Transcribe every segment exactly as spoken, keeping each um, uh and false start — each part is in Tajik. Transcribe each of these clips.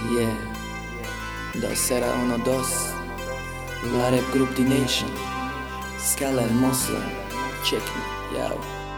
Yeah, dos era uno dos. La rap group The Nation. Scala and Muslim. Check me, yo.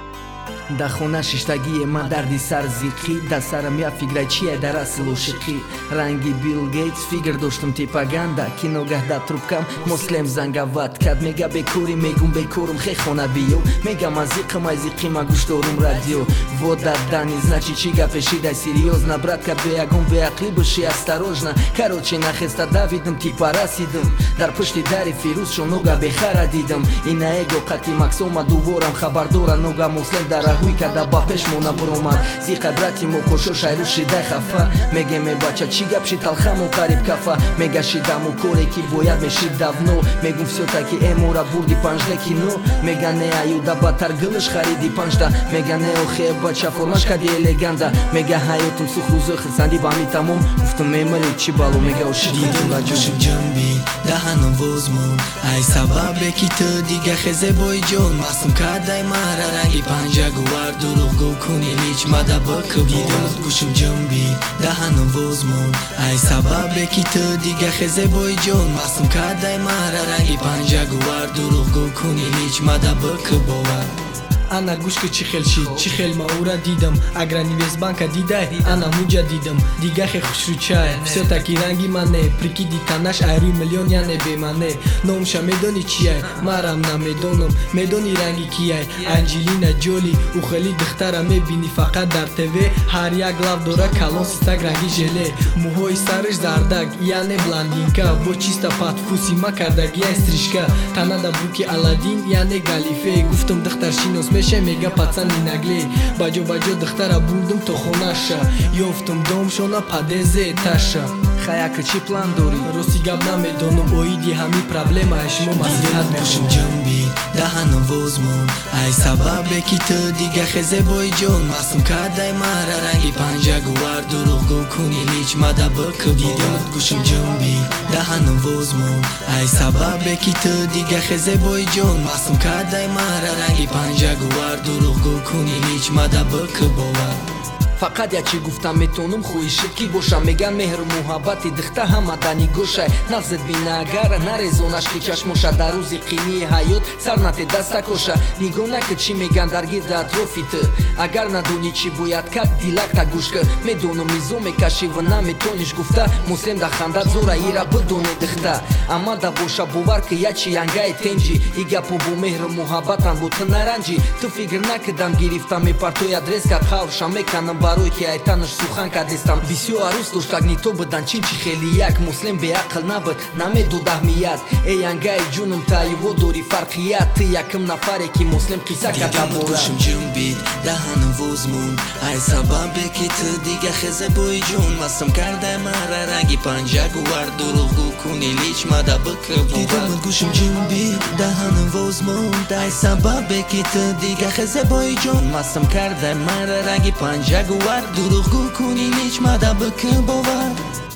Да хона шиштагие ман дарди сар зиқӣ да сарам як фикрай чие дар аслу шиқӣ ранги Билл Гейтс фигр доштум типаганда ки ногаҳ да трубкам муслим зангават кад мега бекори мегум бекорум хе хона биё мега ман зиқам ай зиқима гӯш дорум радио вода дани значи чи гапе шидай серьёзно брат кад бе ягон беақлӣ боши осторожно короче нахеста давидам типа расидам дар пушти дари фирӯзшо нога бехара дидам ина эго қати максома дуворам хабардора нога муслим дар аҳуй када ба пешмона буромад зиқа брати мо кошо шайру шидай хафа меге ме бача чи гап ши талхаму қариб кафа мега шидаму коре ки бояд мешид давно мегум всё таки эмора бурди панжда кино мега не аюда баттар гылыш хариди панжда мега не охе бача формаш кади элеганда мега ҳаётум сухрӯзо хисанди ба ми тамом гуфтум мемали чи бало мега ошидидум ва ҷошим ҷанби даҳанам возмон ай сабабе ки ту дига хезебои ҷон масум кардай мара ранги панҷа гувар дуруғ гӯ куни лич мада бакуб дидамат гӯшим ҷанби даҳанам возмон ай сабабе ки ту дига хезебои ҷон масум кардай мара ранги панҷа гувар дуруғ гӯ куни лич мада бакуб бовар ана гӯшка чи хел шид чи хел ма ура дидам аграни весбанка дидай ана муҷа дидам дигахе хушручай всё таки ранги мане прикиди танаш айруи миллион яне бемане номша медони чияй марам намедонам медони ранги кияй анҷелина ҷоли ухели духтара мебини фақат дар тв ҳар як лав дора калон систак ранги желе мӯҳои сараш зардак яне блондинка бо чиста патфуси ма кардагияй стрижка танада буки аладдин яне галифе гуфтам духтар шинос мега пацани нагле баҷо баҷо духтара бурдум то хонаша ёфтум домшона падезе таша хаяка чи план дори рости гап намедонам оиди ҳами проблемаи шумо маслиҳат мехушим ҷанби даҳанам возмон ай сабабе ки ту дига хезебои ҷон масум кардай мара ранги панҷа гувар дуруғ гӯ куни лич мада бакуб дидамат гӯшим ҷанби даҳанам возмон ай сабабе ки ту дига хезебои ҷон масум кардай мара ранги панҷа гувар дуруғ гӯ куни лич мада бакуб бовар фақат як чи гуфтам метонум хуи ширкӣ бошам меган меҳру муҳаббати духта ҳамадани гӯшай нағзет бина агара нарезонаш ки чашмоша дар рӯзи қинии ҳаёт сар нате даста коша нигоҳ накӣ чӣ меган дар гирда атрофи ту агар надонӣ чӣ бояд кард дилакта гӯш кӣ медонам низом мекашӣ ва наметониш гуфта муслим да хандат зора ира бидоне духта амада боша бовар ки ячи янгаи тенҷи и гапо бо меҳру муҳаббатан бо ту наранҷӣ ту фикр накидам гирифтам мепартояд резка қавша меканам барои ки айтанаш сухан кардистам бисёр арӯз доштак нито бидан чинчи хели як муслим беақл набуд намедод аҳмият э янгаи ҷунум таиво дори фарқият ты якум нафаре ки муслим қисса карда борам ҷунбид даҳанам возмон ай сабабе ки ту дига хезебои ҷон масум кардай мара ранги панҷа гувар дуруғ гӯ куни лич мада бакуб дидамат гӯшим ҷунбид даҳанам возмон ай сабабе ки ту дига хезебои ҷон масум кардай мара ранги панҷа гувар дуруғ гӯ куни лич мада бакуб бовар